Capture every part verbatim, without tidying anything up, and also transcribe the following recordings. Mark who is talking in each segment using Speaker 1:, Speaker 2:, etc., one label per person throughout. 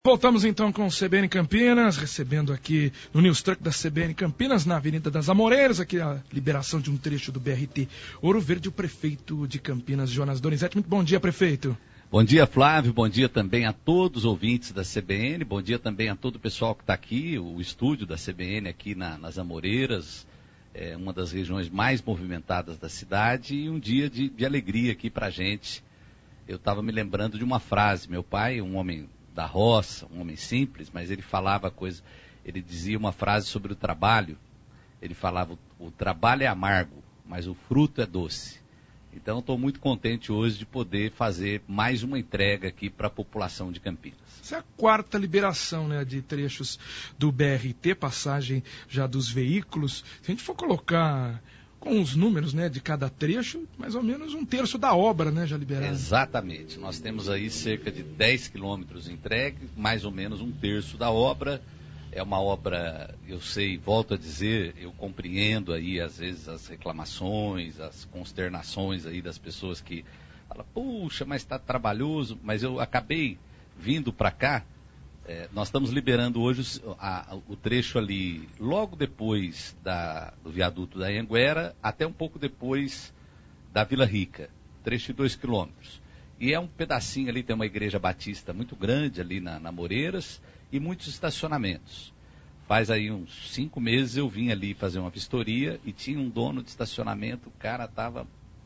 Speaker 1: Voltamos então com o C B N Campinas, recebendo aqui no News Truck da C B N Campinas, na Avenida das Amoreiras, aqui a liberação de um trecho do B R T Ouro Verde, o prefeito de Campinas, Jonas Donizete. Muito bom dia, prefeito.
Speaker 2: Bom dia, Flávio, bom dia também a todos os ouvintes da C B N, bom dia também a todo o pessoal que está aqui, o estúdio da C B N aqui na, nas Amoreiras, é uma das regiões mais movimentadas da cidade, e um dia de, de alegria aqui para a gente. Eu estava me lembrando de uma frase, meu pai, um homem da roça, um homem simples, mas ele falava coisa, ele dizia uma frase sobre o trabalho, ele falava, o, o trabalho é amargo, mas o fruto é doce. Então estou muito contente hoje de poder fazer mais uma entrega aqui para a população de Campinas.
Speaker 1: Essa é a quarta liberação, né, de trechos do B R T, passagem já dos veículos. Se a gente for colocar com os números, né, de cada trecho, mais ou menos um terço da obra, né, já liberado.
Speaker 2: Exatamente. Nós temos aí cerca de dez quilômetros entregues, mais ou menos um terço da obra. É uma obra, eu sei, volto a dizer, eu compreendo aí às vezes as reclamações, as consternações aí das pessoas que falam, puxa, mas está trabalhoso, mas eu acabei vindo para cá. É, nós estamos liberando hoje a, a, o trecho ali, logo depois da, do viaduto da Anhanguera, até um pouco depois da Vila Rica, trecho de dois quilômetros. E é um pedacinho ali, tem uma igreja batista muito grande ali na, na Moreiras e muitos estacionamentos. Faz aí uns cinco meses eu vim ali fazer uma vistoria e tinha um dono de estacionamento, o cara estava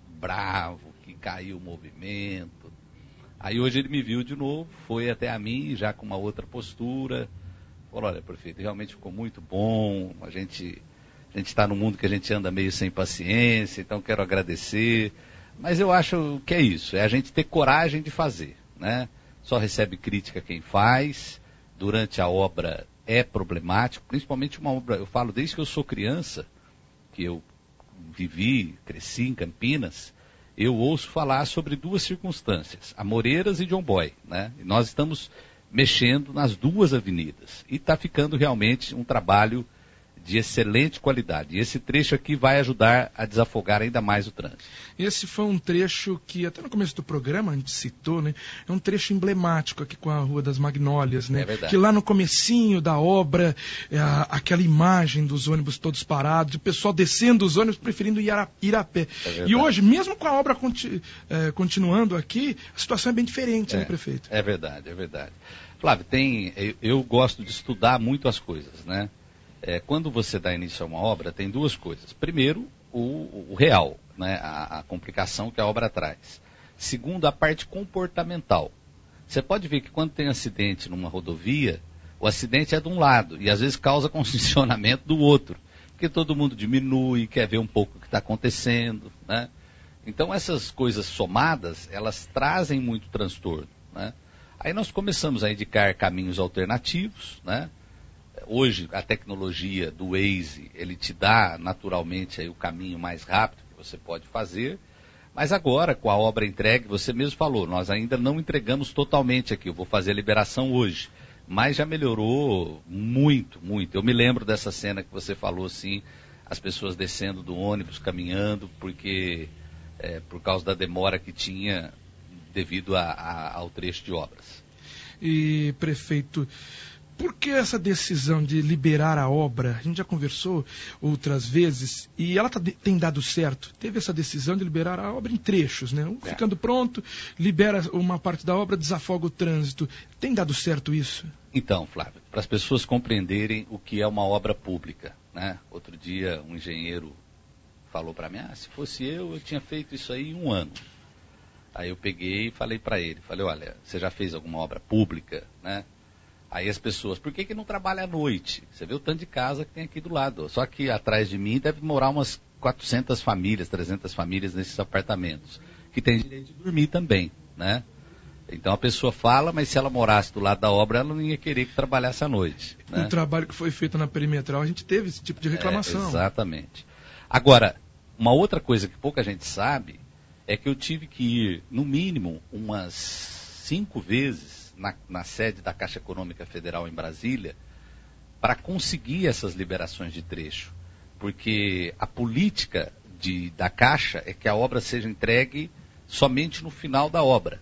Speaker 2: bravo, que caiu o movimento. Aí hoje ele me viu de novo, foi até a mim, já com uma outra postura. Falou, olha, prefeito, realmente ficou muito bom, a gente a gente está num mundo que a gente anda meio sem paciência, então quero agradecer. Mas eu acho que é isso, é a gente ter coragem de fazer, né? Só recebe crítica quem faz, durante a obra é problemático, principalmente uma obra, eu falo desde que eu sou criança, que eu vivi, cresci em Campinas, eu ouço falar sobre duas circunstâncias, Amoreiras e John Boy, né? E nós estamos mexendo nas duas avenidas e está ficando realmente um trabalho de excelente qualidade. E esse trecho aqui vai ajudar a desafogar ainda mais o trânsito.
Speaker 1: Esse foi um trecho que, até no começo do programa, a gente citou, né? É um trecho emblemático aqui com a Rua das Magnólias, né?
Speaker 2: É verdade.
Speaker 1: Que lá no comecinho da obra, é a, aquela imagem dos ônibus todos parados, o pessoal descendo os ônibus, preferindo ir a, ir a pé. É e hoje, mesmo com a obra conti, é, continuando aqui, a situação é bem diferente,
Speaker 2: é,
Speaker 1: né, prefeito?
Speaker 2: É verdade, é verdade. Flávio, tem, eu, eu gosto de estudar muito as coisas, né? É, quando você dá início a uma obra, tem duas coisas. Primeiro, o, o real, né? a, a complicação que a obra traz. Segundo, a parte comportamental. Você pode ver que quando tem acidente numa rodovia, o acidente é de um lado e às vezes causa congestionamento do outro. Porque todo mundo diminui, quer ver um pouco o que está acontecendo, né? Então essas coisas somadas, elas trazem muito transtorno, né? Aí nós começamos a indicar caminhos alternativos, né? Hoje, a tecnologia do Waze, ele te dá naturalmente aí o caminho mais rápido que você pode fazer, mas agora, com a obra entregue, você mesmo falou, nós ainda não entregamos totalmente aqui, eu vou fazer a liberação hoje, mas já melhorou muito, muito. Eu me lembro dessa cena que você falou assim, as pessoas descendo do ônibus, caminhando, porque é, por causa da demora que tinha devido a, a, ao trecho de obras.
Speaker 1: E, prefeito, por que essa decisão de liberar a obra? A gente já conversou outras vezes e ela tá, tem dado certo. Teve essa decisão de liberar a obra em trechos, né? Um, é. Ficando pronto, libera uma parte da obra, desafoga o trânsito. Tem dado certo isso?
Speaker 2: Então, Flávio, para as pessoas compreenderem o que é uma obra pública, né? Outro dia um engenheiro falou para mim, ah, se fosse eu, eu tinha feito isso aí em um ano. Aí eu peguei e falei para ele, falei, olha, você já fez alguma obra pública, né? Aí as pessoas, por que que não trabalha à noite? Você vê o tanto de casa que tem aqui do lado. Só que atrás de mim deve morar umas quatrocentas famílias, trezentas famílias nesses apartamentos, que tem direito de dormir também, né? Então a pessoa fala, mas se ela morasse do lado da obra, ela não ia querer que trabalhasse à noite.
Speaker 1: Né? O trabalho que foi feito na perimetral, a gente teve esse tipo de reclamação.
Speaker 2: É, exatamente. Agora, uma outra coisa que pouca gente sabe, é que eu tive que ir, no mínimo, umas cinco vezes, Na, na sede da Caixa Econômica Federal em Brasília, para conseguir essas liberações de trecho. Porque a política de, da Caixa é que a obra seja entregue somente no final da obra.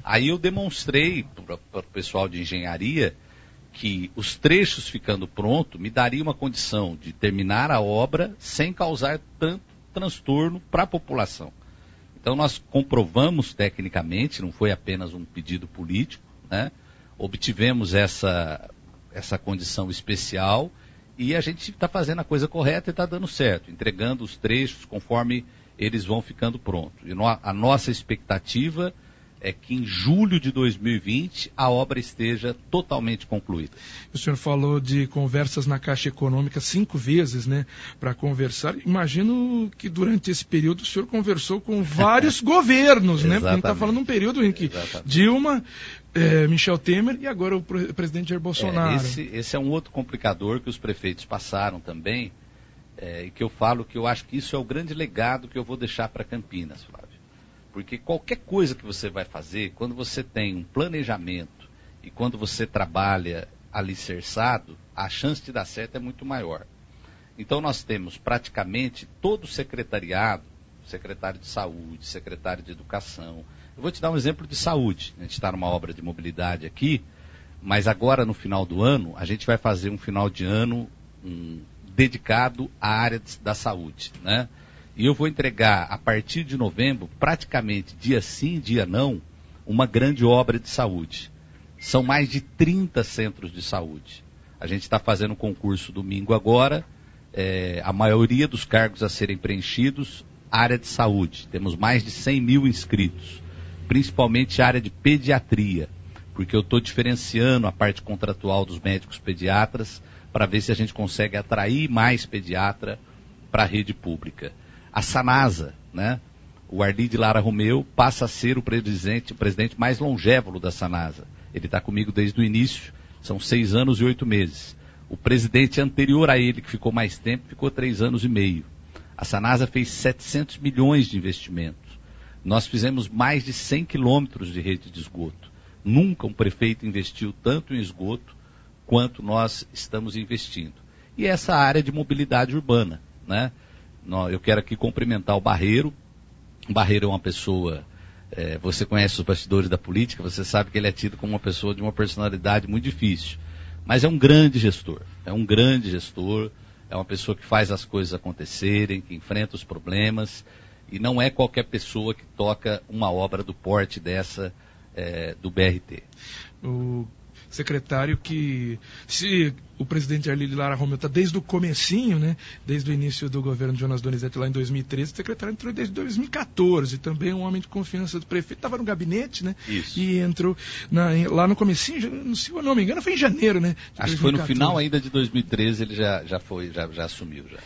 Speaker 2: Aí eu demonstrei para o pessoal de engenharia que os trechos ficando pronto me daria uma condição de terminar a obra sem causar tanto transtorno para a população. Então nós comprovamos tecnicamente, não foi apenas um pedido político, né? Obtivemos essa, essa condição especial e a gente está fazendo a coisa correta e está dando certo, entregando os trechos conforme eles vão ficando prontos. E no, a nossa expectativa é que em julho de dois mil e vinte a obra esteja totalmente concluída.
Speaker 1: O senhor falou de conversas na Caixa Econômica cinco vezes, né, para conversar. Imagino que durante esse período o senhor conversou com vários governos, né? Porque a gente está falando de um período em que Exatamente. Dilma, é, Michel Temer e agora o presidente Jair Bolsonaro.
Speaker 2: É, esse, esse é um outro complicador que os prefeitos passaram também, é, e que eu falo que eu acho que isso é o grande legado que eu vou deixar para Campinas, Flávio. Porque qualquer coisa que você vai fazer, quando você tem um planejamento e quando você trabalha alicerçado, a chance de dar certo é muito maior. Então nós temos praticamente todo o secretariado, secretário de saúde, secretário de educação. Eu vou te dar um exemplo de saúde. A gente está numa obra de mobilidade aqui, mas agora no final do ano, a gente vai fazer um final de ano um, dedicado à área de, da saúde, né? E eu vou entregar, a partir de novembro, praticamente dia sim, dia não, uma grande obra de saúde. São mais de trinta centros de saúde. A gente está fazendo um concurso domingo agora, é, a maioria dos cargos a serem preenchidos, área de saúde. Temos mais de cem mil inscritos, principalmente área de pediatria, porque eu estou diferenciando a parte contratual dos médicos pediatras para ver se a gente consegue atrair mais pediatra para a rede pública. A Sanasa, né? O Arlide Lara Romeu passa a ser o presidente, o presidente mais longevo da Sanasa. Ele está comigo desde o início, são seis anos e oito meses. O presidente anterior a ele, que ficou mais tempo, ficou três anos e meio. A Sanasa fez setecentos milhões de investimentos. Nós fizemos mais de cem quilômetros de rede de esgoto. Nunca um prefeito investiu tanto em esgoto quanto nós estamos investindo. E essa área de mobilidade urbana, né? Eu quero aqui cumprimentar o Barreiro. O Barreiro é uma pessoa, é, você conhece os bastidores da política, você sabe que ele é tido como uma pessoa de uma personalidade muito difícil. Mas é um grande gestor, é um grande gestor, é uma pessoa que faz as coisas acontecerem, que enfrenta os problemas, e não é qualquer pessoa que toca uma obra do porte dessa, é, do B R T.
Speaker 1: O secretário que, se o presidente Arlide Lara Romeu está desde o comecinho, né, desde o início do governo de Jonas Donizete lá em dois mil e treze, o secretário entrou desde dois mil e catorze, também um homem de confiança do prefeito, estava no gabinete, né,
Speaker 2: Isso.
Speaker 1: E entrou na, em, lá no comecinho, se eu não me engano, foi em janeiro, né.
Speaker 2: Acho que foi no final ainda de dois mil e treze, ele já, já foi, já, já assumiu já.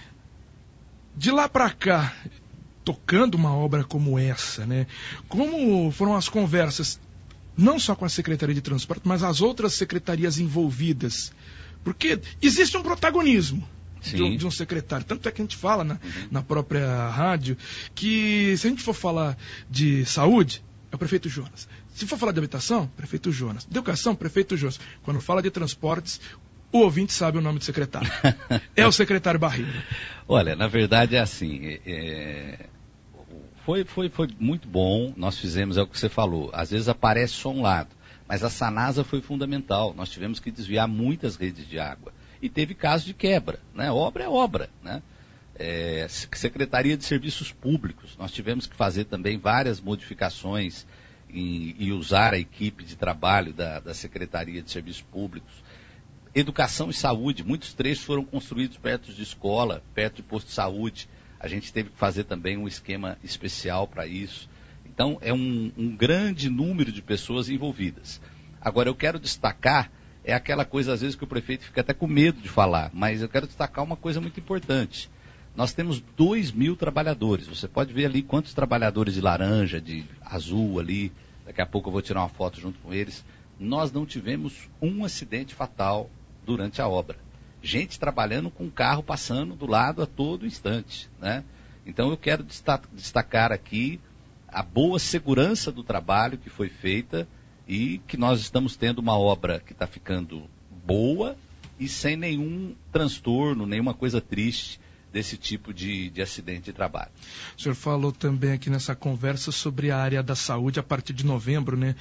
Speaker 1: De lá para cá, tocando uma obra como essa, né, como foram as conversas não só com a Secretaria de Transporte, mas as outras secretarias envolvidas? Porque existe um protagonismo de um, de um secretário. Tanto é que a gente fala na, uhum. na própria rádio que, se a gente for falar de saúde, é o prefeito Jonas. Se for falar de habitação, prefeito Jonas. De educação, prefeito Jonas. Quando fala de transportes, o ouvinte sabe o nome do secretário. É o secretário Barreiro.
Speaker 2: Olha, na verdade é assim... É... Foi, foi, foi muito bom, nós fizemos, é o que você falou, às vezes aparece só um lado, mas a Sanasa foi fundamental, nós tivemos que desviar muitas redes de água, e teve casos de quebra, né? Obra é obra, né? É, Secretaria de Serviços Públicos, nós tivemos que fazer também várias modificações e, e usar a equipe de trabalho da, da Secretaria de Serviços Públicos. Educação e saúde, muitos trechos foram construídos perto de escola, perto de posto de saúde. A gente teve que fazer também um esquema especial para isso. Então, é um, um grande número de pessoas envolvidas. Agora, eu quero destacar, é aquela coisa, às vezes, que o prefeito fica até com medo de falar, mas eu quero destacar uma coisa muito importante. Nós temos dois mil trabalhadores. Você pode ver ali quantos trabalhadores de laranja, de azul ali, daqui a pouco eu vou tirar uma foto junto com eles. Nós não tivemos um acidente fatal durante a obra. Gente trabalhando com o carro passando do lado a todo instante, né? Então eu quero destacar aqui a boa segurança do trabalho que foi feita e que nós estamos tendo uma obra que está ficando boa e sem nenhum transtorno, nenhuma coisa triste desse tipo de, de acidente de trabalho.
Speaker 1: O senhor falou também aqui nessa conversa sobre a área da saúde a partir de novembro, né?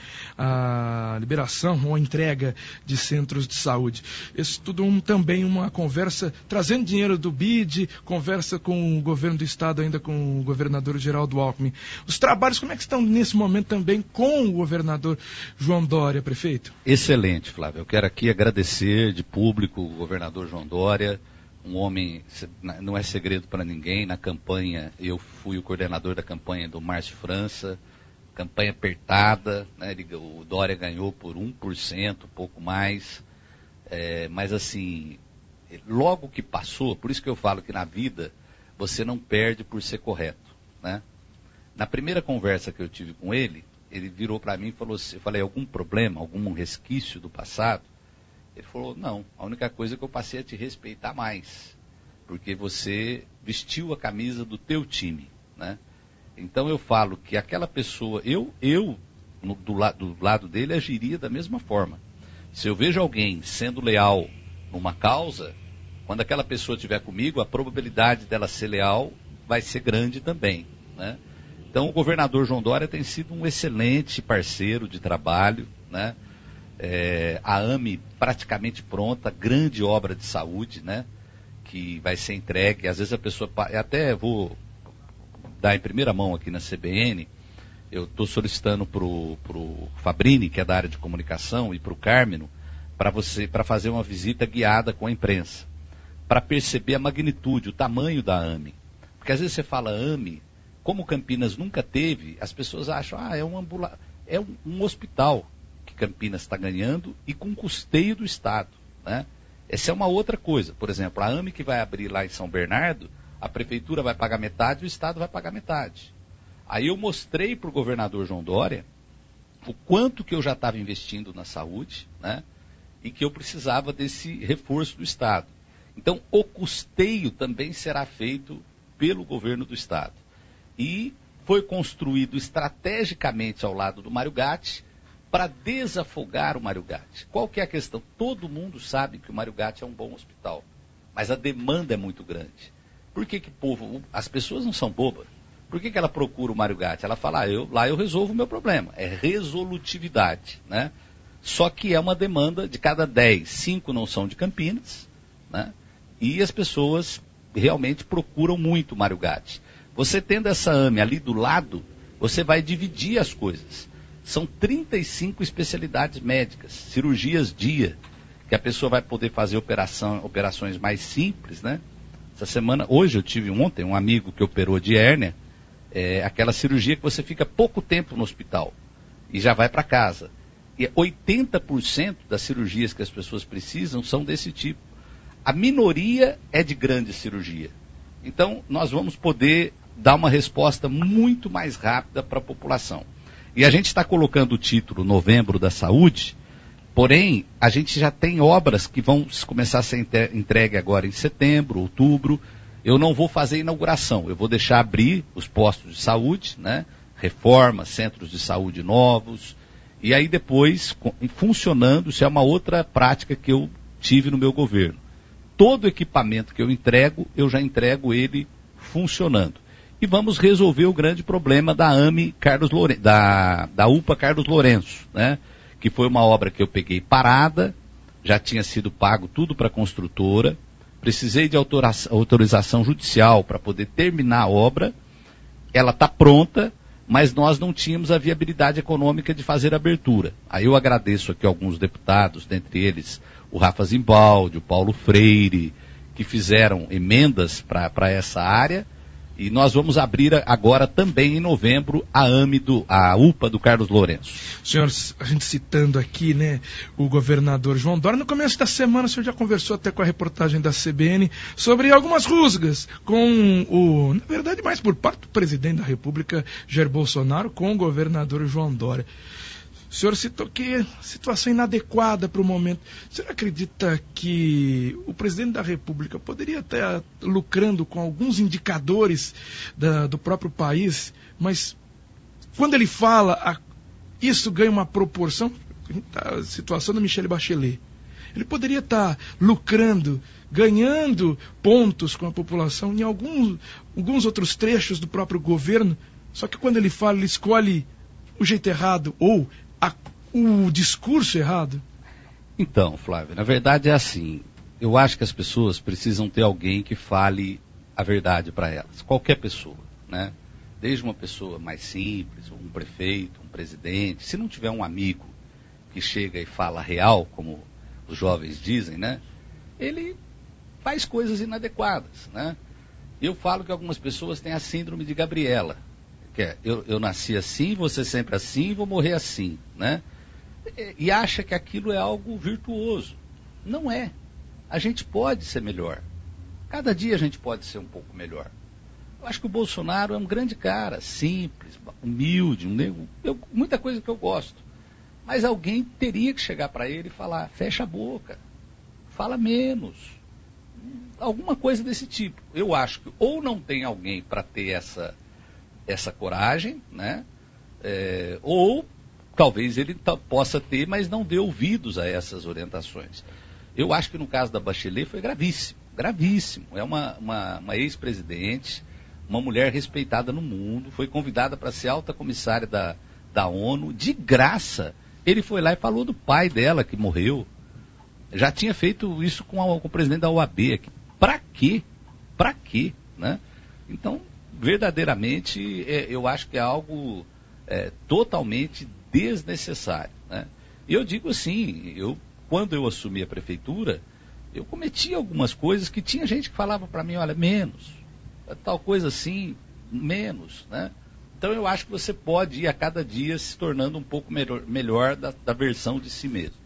Speaker 1: A liberação ou a entrega de centros de saúde. Isso tudo um, também uma conversa trazendo dinheiro do B I D, conversa com o governo do estado, ainda com o governador Geraldo Alckmin. Os trabalhos, como é que estão nesse momento também com o governador João Dória, prefeito?
Speaker 2: Excelente, Flávio. Eu quero aqui agradecer de público o governador João Dória, um homem, não é segredo para ninguém, na campanha, eu fui o coordenador da campanha do Márcio França, campanha apertada, né, ele, o Dória ganhou por um por cento, pouco mais, é, mas assim, logo que passou, por isso que eu falo que na vida você não perde por ser correto, né? Na primeira conversa que eu tive com ele, ele virou para mim e falou assim, eu falei, algum problema, algum resquício do passado? Ele falou, não, a única coisa é que eu passei a te respeitar mais, porque você vestiu a camisa do teu time, né? Então eu falo que aquela pessoa, eu, eu no, do, la, do lado dele, agiria da mesma forma. Se eu vejo alguém sendo leal numa causa, quando aquela pessoa estiver comigo, a probabilidade dela ser leal vai ser grande também, né? Então o governador João Dória tem sido um excelente parceiro de trabalho, né? É, a AME praticamente pronta, grande obra de saúde, né, que vai ser entregue. Às vezes a pessoa, até vou dar em primeira mão aqui na C B N, eu estou solicitando para o Fabrini, que é da área de comunicação, e para o Cármeno, para você, para fazer uma visita guiada com a imprensa, para perceber a magnitude, o tamanho da AME. Porque às vezes você fala AME, como Campinas nunca teve, as pessoas acham, ah, é um, ambula... é um, um hospital que Campinas está ganhando e com custeio do Estado, né? Essa é uma outra coisa. Por exemplo, a AME que vai abrir lá em São Bernardo, a prefeitura vai pagar metade e o Estado vai pagar metade. Aí eu mostrei para o governador João Dória o quanto que eu já estava investindo na saúde, né? E que eu precisava desse reforço do Estado. Então, o custeio também será feito pelo governo do Estado. E foi construído estrategicamente ao lado do Mário Gatti, para desafogar o Mário Gatti. Qual que é a questão? Todo mundo sabe que o Mário Gatti é um bom hospital, mas a demanda é muito grande. Por que que povo, as pessoas não são bobas? Por que que ela procura o Mário Gatti? Ela fala, ah, eu, lá eu resolvo o meu problema. É resolutividade, né? Só que é uma demanda de cada dez, cinco não são de Campinas, né? E as pessoas realmente procuram muito o Mário Gatti. Você tendo essa AME ali do lado, você vai dividir as coisas. São trinta e cinco especialidades médicas, cirurgias dia, que a pessoa vai poder fazer operação, operações mais simples, né? Essa semana, hoje eu tive ontem um amigo que operou de hérnia, é, aquela cirurgia que você fica pouco tempo no hospital e já vai para casa. E oitenta por cento das cirurgias que as pessoas precisam são desse tipo. A minoria é de grande cirurgia. Então, nós vamos poder dar uma resposta muito mais rápida para a população. E a gente está colocando o título Novembro da Saúde, porém, a gente já tem obras que vão começar a ser entregue agora em setembro, outubro. Eu não vou fazer inauguração, eu vou deixar abrir os postos de saúde, né? Reforma, centros de saúde novos, e aí depois, funcionando, isso é uma outra prática que eu tive no meu governo. Todo equipamento que eu entrego, eu já entrego ele funcionando. E vamos resolver o grande problema da AME Carlos Lourenço, da, da UPA Carlos Lourenço, né? Que foi uma obra que eu peguei parada, já tinha sido pago tudo para a construtora, precisei de autorização judicial para poder terminar a obra, ela está pronta, mas nós não tínhamos a viabilidade econômica de fazer a abertura. Aí eu agradeço aqui alguns deputados, dentre eles o Rafa Zimbaldi, o Paulo Freire, que fizeram emendas para essa área. E nós vamos abrir agora também em novembro a AME, do, a UPA do Carlos Lourenço.
Speaker 1: Senhor, a gente citando aqui, né, o governador João Dória, no começo da semana o senhor já conversou até com a reportagem da C B N sobre algumas rusgas com o, na verdade mais por parte do presidente da República, Jair Bolsonaro, com o governador João Dória. O senhor citou que situação inadequada para o momento. O senhor acredita que o presidente da República poderia estar lucrando com alguns indicadores da, do próprio país, mas quando ele fala, a, isso ganha uma proporção? A situação da Michelle Bachelet. Ele poderia estar lucrando, ganhando pontos com a população em alguns, alguns outros trechos do próprio governo, só que quando ele fala, ele escolhe o jeito errado ou a, o discurso errado.
Speaker 2: Então, Flávio, na verdade é assim, eu acho que as pessoas precisam ter alguém que fale a verdade para elas, qualquer pessoa, né? Desde uma pessoa mais simples, um prefeito, um presidente, se não tiver um amigo que chega e fala real, como os jovens dizem, né? Ele faz coisas inadequadas, né? Eu falo que algumas pessoas têm a síndrome de Gabriela, que é, eu, eu nasci assim, vou ser sempre assim, vou morrer assim, né? E, e acha que aquilo é algo virtuoso. Não é. A gente pode ser melhor. Cada dia a gente pode ser um pouco melhor. Eu acho que o Bolsonaro é um grande cara, simples, humilde, um nego, eu, muita coisa que eu gosto. Mas alguém teria que chegar para ele e falar, fecha a boca, fala menos. Alguma coisa desse tipo. Eu acho que ou não tem alguém para ter essa, essa coragem, né? É, ou talvez ele t- possa ter, mas não dê ouvidos a essas orientações. Eu acho que no caso da Bachelet foi gravíssimo, gravíssimo. É uma, uma, uma ex-presidente, uma mulher respeitada no mundo, foi convidada para ser alta comissária da, da ONU, de graça. Ele foi lá e falou do pai dela que morreu. Já tinha feito isso com, a, com o presidente da O A B aqui. Para quê? Para quê? Né? Então, verdadeiramente, é, eu acho que é algo é, totalmente desnecessário. Né? E eu digo assim, eu, quando eu assumi a prefeitura, eu cometi algumas coisas que tinha gente que falava para mim, olha, menos, tal coisa assim, menos, né? Então eu acho que você pode ir a cada dia se tornando um pouco melhor, melhor da, da versão de si mesmo.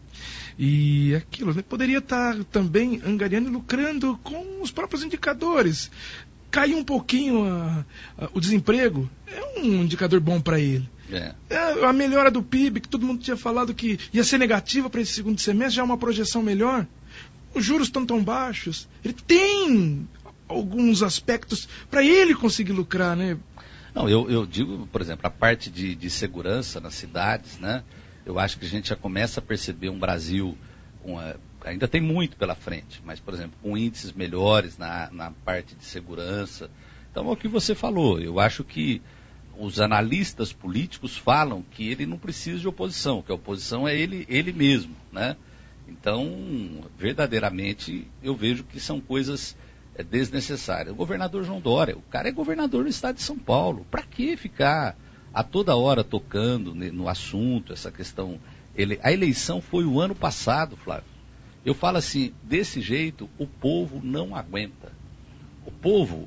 Speaker 1: E aquilo, né? Poderia estar também angariando e lucrando com os próprios indicadores. Caiu um pouquinho a, a, o desemprego, é um indicador bom para ele.
Speaker 2: É.
Speaker 1: É, a melhora do P I B, que todo mundo tinha falado que ia ser negativa para esse segundo semestre, já é uma projeção melhor. Os juros estão tão baixos. Ele tem alguns aspectos para ele conseguir lucrar, né?
Speaker 2: Não, eu, eu digo, por exemplo, a parte de, de segurança nas cidades, né? Eu acho que a gente já começa a perceber um Brasil, uma, ainda tem muito pela frente, mas, por exemplo, com índices melhores na, na parte de segurança. Então, é o que você falou. Eu acho que os analistas políticos falam que ele não precisa de oposição, que a oposição é ele, ele mesmo, né? Então, verdadeiramente, eu vejo que são coisas é, desnecessárias. O governador João Dória, o cara é governador do estado de São Paulo. Para que ficar a toda hora tocando no assunto, essa questão? Ele, a eleição foi o ano passado, Flávio. Eu falo assim, desse jeito, o povo não aguenta. O povo,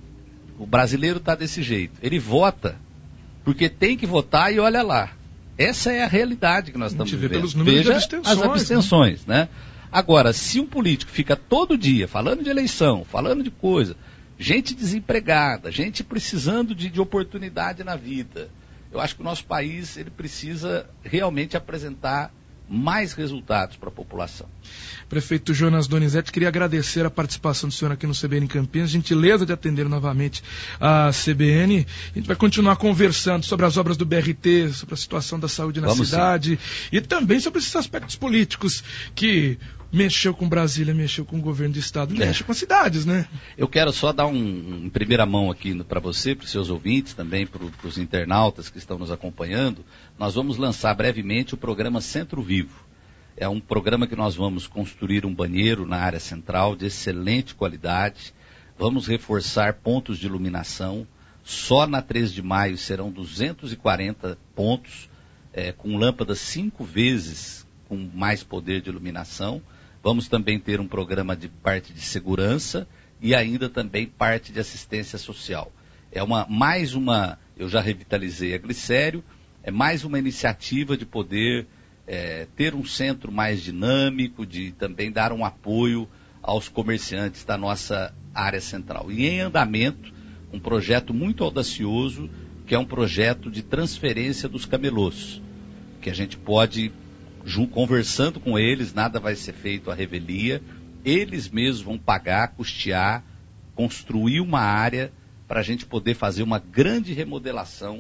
Speaker 2: o brasileiro está desse jeito. Ele vota porque tem que votar e olha lá. Essa é a realidade que nós estamos vivendo. Pelos números Veja de abstenções, as abstenções, né? né? Agora, se um político fica todo dia falando de eleição, falando de coisa, gente desempregada, gente precisando de, de oportunidade na vida, eu acho que o nosso país ele precisa realmente apresentar mais resultados para a população.
Speaker 1: Prefeito Jonas Donizete, queria agradecer a participação do senhor aqui no C B N Campinas, gentileza de atender novamente a C B N. A gente vai continuar conversando sobre as obras do B R T, sobre a situação da saúde na Vamos cidade sim. e também sobre esses aspectos políticos que mexeu com Brasília, mexeu com o governo do estado, é. mexe com as cidades, né?
Speaker 2: Eu quero só dar um, um em primeira mão aqui para você, para os seus ouvintes, também para os internautas que estão nos acompanhando. Nós vamos lançar brevemente o programa Centro Vivo. É um programa que nós vamos construir um banheiro na área central de excelente qualidade. Vamos reforçar pontos de iluminação. Só na três de maio serão duzentos e quarenta pontos, é, com lâmpadas cinco vezes com mais poder de iluminação. Vamos também ter um programa de parte de segurança e ainda também parte de assistência social. É uma, mais uma, eu já revitalizei a Glicério, é mais uma iniciativa de poder é, ter um centro mais dinâmico, de também dar um apoio aos comerciantes da nossa área central. E em andamento, um projeto muito audacioso, que é um projeto de transferência dos camelôs, que a gente pode, conversando com eles, nada vai ser feito à revelia, eles mesmos vão pagar, custear, construir uma área para a gente poder fazer uma grande remodelação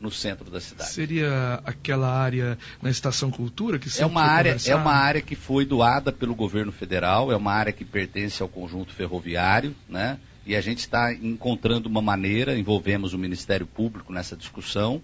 Speaker 2: no centro da cidade.
Speaker 1: Seria aquela área na Estação Cultura que sempre
Speaker 2: é uma
Speaker 1: foi
Speaker 2: área
Speaker 1: conversada?
Speaker 2: É uma área que foi doada pelo governo federal, é uma área que pertence ao conjunto ferroviário, né? E a gente está encontrando uma maneira, envolvemos o Ministério Público nessa discussão,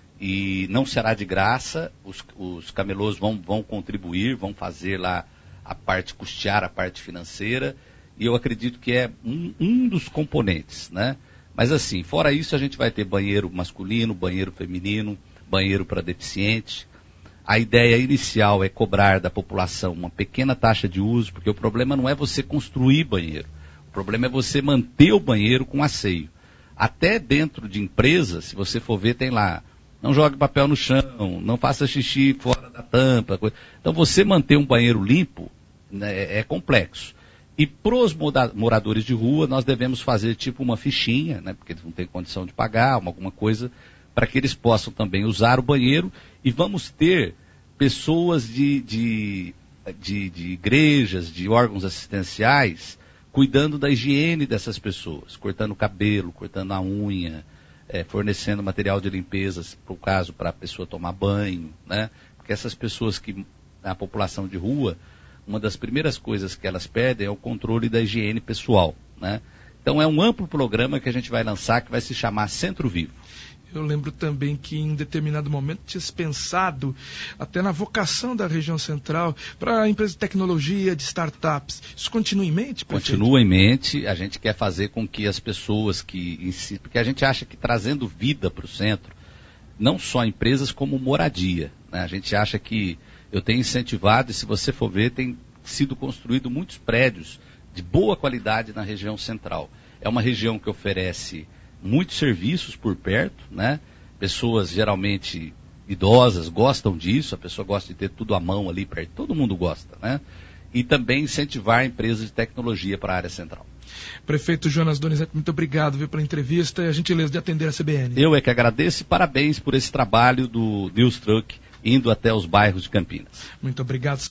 Speaker 2: e não será de graça, os, os camelôs vão, vão contribuir, vão fazer lá a parte, custear a parte financeira, e eu acredito que é um, um dos componentes, né? Mas assim, fora isso, a gente vai ter banheiro masculino, banheiro feminino, banheiro para deficiente. A ideia inicial é cobrar da população uma pequena taxa de uso, porque o problema não é você construir banheiro. O problema é você manter o banheiro com asseio. Até dentro de empresas, se você for ver, tem lá, não jogue papel no chão, não faça xixi fora da tampa. Coisa. Então você manter um banheiro limpo, né, é complexo. E para os moradores de rua, nós devemos fazer tipo uma fichinha, né, porque eles não têm condição de pagar, uma, alguma coisa, para que eles possam também usar o banheiro. E vamos ter pessoas de, de, de, de igrejas, de órgãos assistenciais, cuidando da higiene dessas pessoas, cortando o cabelo, cortando a unha, é, fornecendo material de limpeza, por caso, para a pessoa tomar banho, né? Porque essas pessoas que, a população de rua, uma das primeiras coisas que elas pedem é o controle da higiene pessoal, né? Então é um amplo programa que a gente vai lançar, que vai se chamar Centro Vivo.
Speaker 1: Eu lembro também que em determinado momento tinha se pensado até na vocação da região central para empresas de tecnologia, de startups. Isso continua em mente, prefeito?
Speaker 2: Continua em mente. A gente quer fazer com que as pessoas que... Porque a gente acha que trazendo vida para o centro, não só empresas como moradia, né? A gente acha que... Eu tenho incentivado, e se você for ver, tem sido construído muitos prédios de boa qualidade na região central. É uma região que oferece muitos serviços por perto, né? Pessoas geralmente idosas gostam disso, a pessoa gosta de ter tudo à mão ali perto, todo mundo gosta, né? E também incentivar empresas de tecnologia para a área central.
Speaker 1: Prefeito Jonas Donizete, muito obrigado, viu, pela entrevista e a gentileza de atender a C B N.
Speaker 2: Eu é que agradeço e parabéns por esse trabalho do News Truck indo até os bairros de Campinas.
Speaker 1: Muito obrigado.